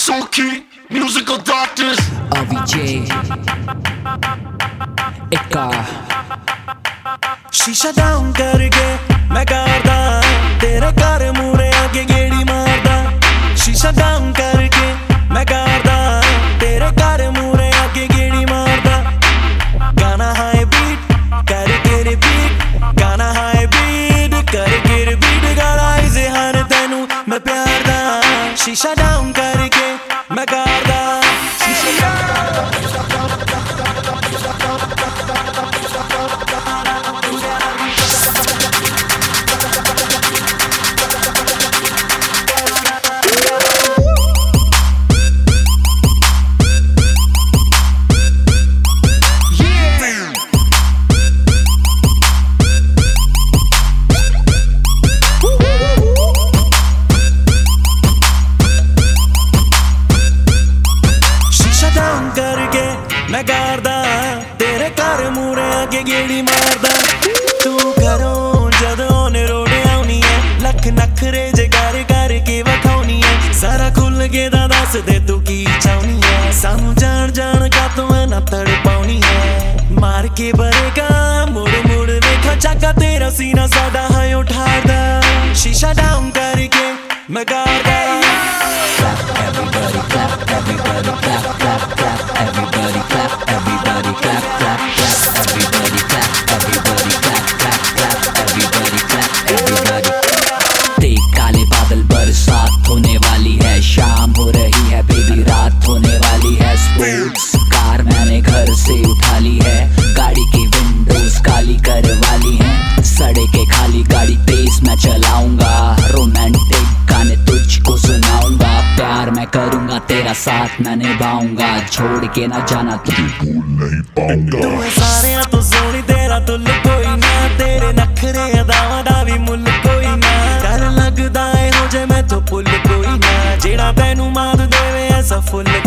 Suki, musical doctors. OVJ, Ika. शीशा down करके मैं करदा तेरे घर मूरे आके गेड़ी मारदा। शीशा डाउन करके मैं करदा तेरे घर मूरे आके गेड़ी मारदा। गाना हाई बीट करके रिपीट, गाना हाई बीट करके रिपीट। गाना इज़हार तेनू मैं प्यार दा। शीशा डाउन करके मैं करदा। करके मैं करदा तेरे घर मूरे आके गेड़ी मारदा। तू घरों जदों ने रोड़े आउनी है, लख नखरे जे कर करके वखाउनी है। सारा खुल के दा दस दे तू की चाहनी है। सानू जान जान का तू ना तड़पाउनी है। मार के बरेगा मुड़ मुड़ देखा चाका तेरा सीना साडा है उठादा। शीशा डाउन करके मैं करदा। Everybody clap, everybody clap, clap, clap. Everybody clap, everybody clap, clap, clap. Everybody clap, everybody clap, clap, clap. Everybody clap, everybody. देख काले बादल बरसात होने वाली है। शाम हो रही है बेबी, रात होने वाली है। स्पोर्ट्स कार मैंने घर से उठा ली है। गाड़ी की विंडोज काली करवाली है। सड़कें खाली, गाड़ी तेज मैं चलाऊंगा। रोमांटिक गाने तुझको सुनाऊंगा। प्यार मैं करूंगा, तेरा साथ मैं निभाऊंगा। छोड़ के ना जाना तू भूल नहीं पाऊंगा। तू सारे तो सोनी तेरा तुल कोई ना। तेरे नखरे अदावां दा भी मुल कोई ना। डर लगदा है हो जे मैं तो पुल कोई ना। जेड़ा तैनू मार देवे ऐसा फुल